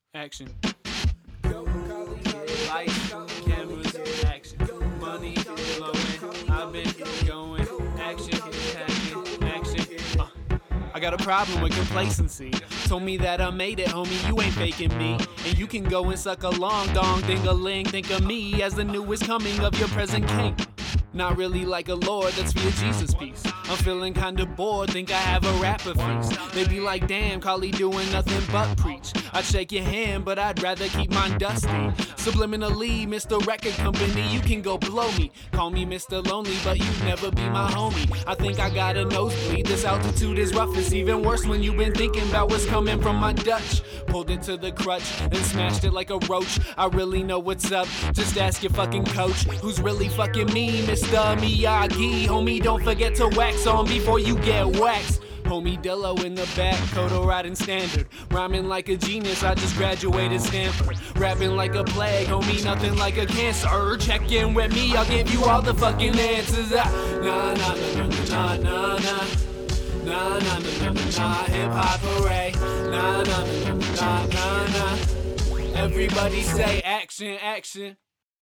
Action. Lights, cameras, action. Money flowing. I've been going. Action, happening. Action. I got a problem with complacency. Told me that I made it, homie, you ain't faking me. And you can go and suck a long dong, ding-a-ling. Think of me as the newest coming of your present king. Not really like a lord, that's for your Jesus piece. I'm feeling kinda bored, think I have a rapper feast. They be like, damn, Carly doing nothing but preach. I'd shake your hand, but I'd rather keep mine dusty. Subliminally, Mr. Record Company, you can go blow me. Call me Mr. Lonely, but you'd never be my homie. I think I got a nosebleed, this altitude is rough. It's even worse when you've been thinking about what's coming from my Dutch. Pulled it to the crutch, then smashed it like a roach. I really know what's up, just ask your fucking coach. Who's really fucking me, Mr. Miyagi? Homie, don't forget to wax on before you get waxed. Homie Dillo in the back, Kodo riding standard. Rhyming like a genius, I just graduated Stanford. Rapping like a plague, homie, nothing like a cancer. Check in with me, I'll give you all the fucking answers. Nah, nah, nah, nah, nah, nah, nah. Nah, nah, nah, nah, nah, nah, hip-hop hooray. Nah, nah, nah, nah, nah, nah, nah. Everybody say action, action.